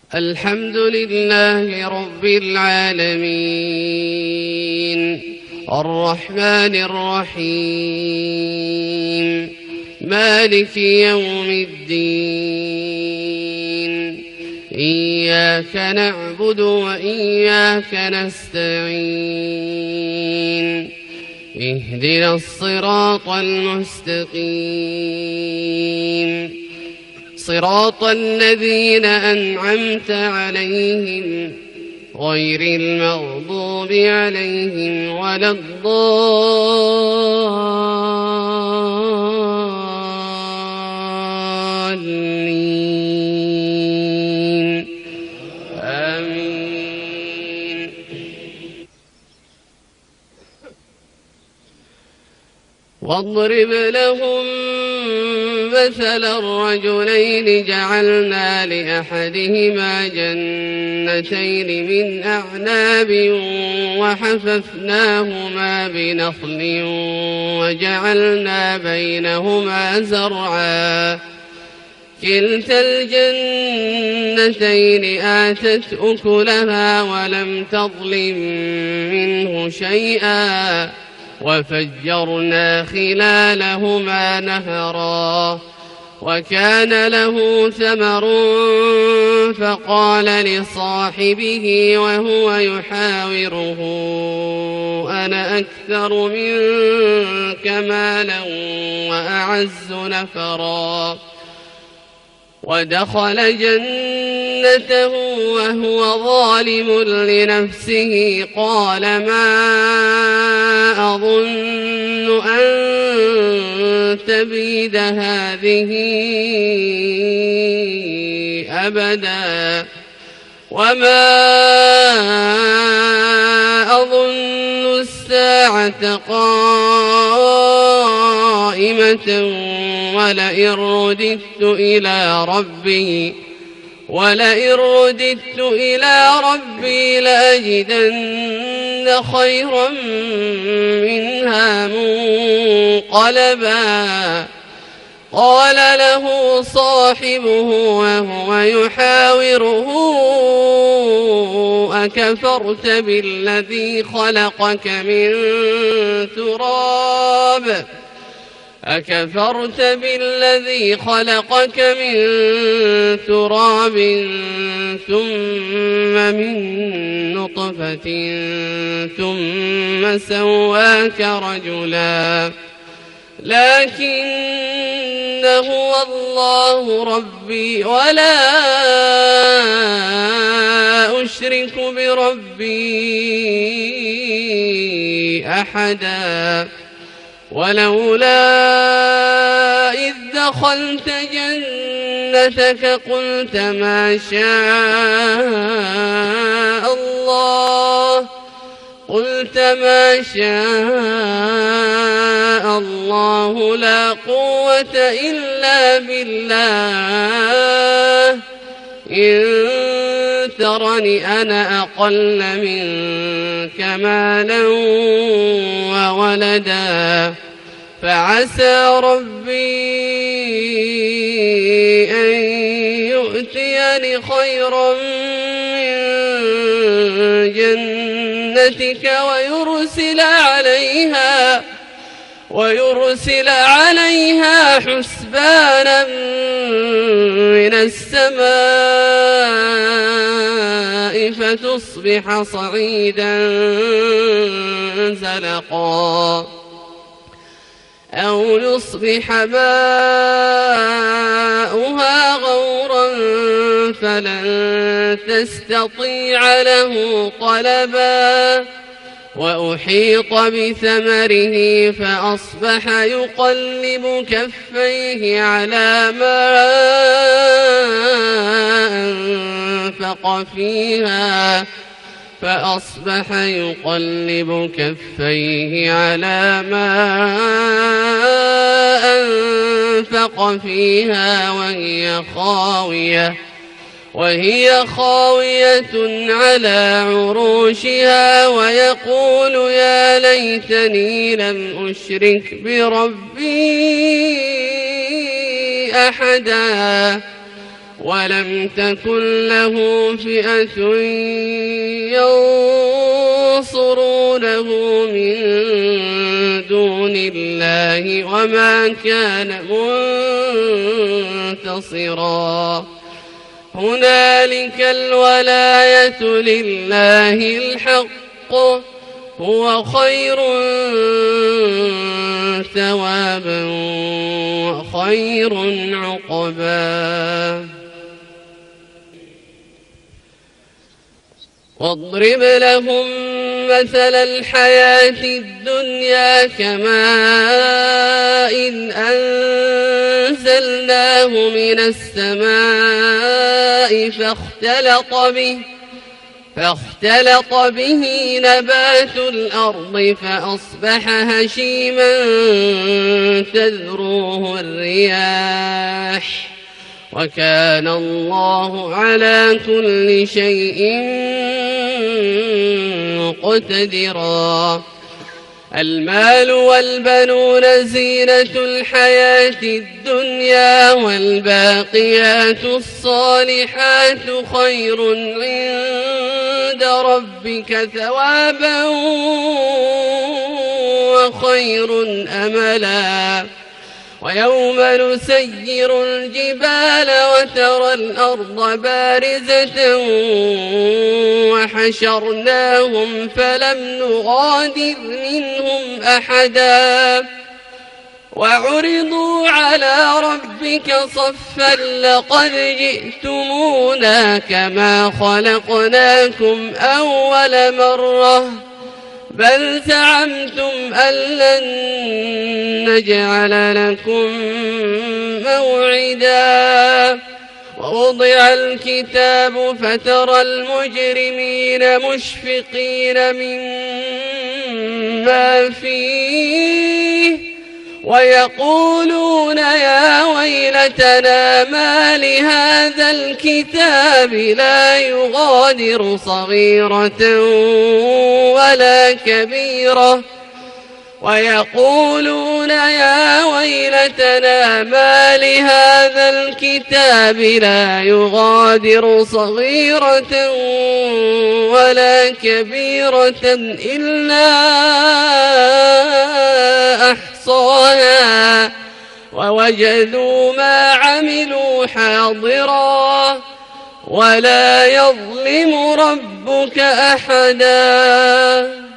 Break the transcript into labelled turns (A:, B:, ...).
A: الحمد لله رب العالمين الرحمن الرحيم مالك يوم الدين إياك نعبد وإياك نستعين اهدنا الصراط المستقيم صراط الذين أنعمت عليهم غير المغضوب عليهم ولا الضالين آمين. واضرب لهم مثل الرجلين جعلنا لأحدهما جنتين من أعناب وحففناهما بنخل وجعلنا بينهما زرعا كلتا الجنتين آتت أكلها ولم تظلم منه شيئا وفجرنا خلالهما نهرا وكان له ثمر فقال لصاحبه وهو يحاوره أنا أكثر منك مالا وأعز نفرا ودخل جنته وهو ظالم لنفسه قال ما أظن أن تبيد هذه أبدا وما أظن الساعة قائمة ولئن رددت إلى ربي لأجدن خيرا منها منقلبا قال له صاحبه وهو يحاوره أكفرت بالذي خلقك من تراب ثم من نطفة ثم سواك رجلا لكن هو الله ربي ولا أشرك بربي أحدا ولولا إذ دخلت جنتك قلت ما شاء الله لا قوة إلا بالله إن ترني أنا أقل منك مالا وولدا فعسى ربي أن يؤتيني خيرا من جنتك ويرسل عليها حسبانا من السماء فتصبح صعيدا زلقا أو يصبح ماؤها غورا فلن تستطيع له طلبا وأحيط بثمره فأصبح يقلب كفيه على ما أنفق فيها وهي خاوية على عروشها ويقول يا ليتني لم أشرك بربي أحدا ولم تكن له فئة ينصرونه من دون الله وما كان منتصرا هنالك الولاية لله الحق هو خير ثوابا وخير عقبا واضرب لهم مثل الحياة الدنيا كماء إن أنزلناه من السماء فاختلط به نبات الأرض فأصبح هشيما تذروه الرياح وكان الله على كل شيء مقتدرا المال والبنون زينة الحياة الدنيا والباقيات الصالحات خير عند ربك ثوابا وخير أملا ويوم نسير الجبال وترى الأرض بارزة وحشرناهم فلم نغادر منهم أحدا وعرضوا على ربك صفا لقد جئتمونا كما خلقناكم أول مرة بل زعمتم أن لن نجعل لكم موعدا ووضع الكتاب فترى المجرمين مشفقين مما فيه ويقولون يا ويلتنا ما لهذا الكتاب لا يغادر صغيرة ولا كبيرة ويقولون يا ويلتنا ما لهذا الكتاب لا يغادر صغيرة ولا كبيرة إلا أحصاها ووجدوا ما عملوا حاضرا ولا يظلم ربك أحدا